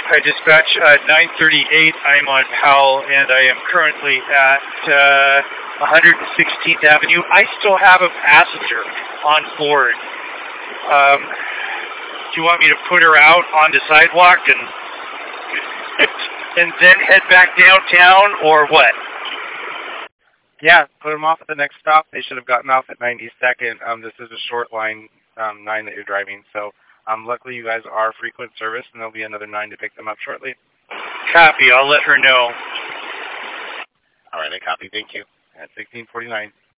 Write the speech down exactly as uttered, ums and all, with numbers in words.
Hi, dispatch. Uh, nine thirty-eight. I'm on Powell, and I am currently at uh, one hundred sixteenth Avenue. I still have a passenger on board. Um, do you want me to put her out on the sidewalk and and then head back downtown, or what? Yeah, put them off at the next stop. They should have gotten off at ninety-second. Um, this is a short line um, nine that you're driving, so um, luckily you guys are frequent service, and there'll be another nine to pick them up shortly. Copy. I'll let her know. All right, I copy. Thank you. At sixteen forty-nine.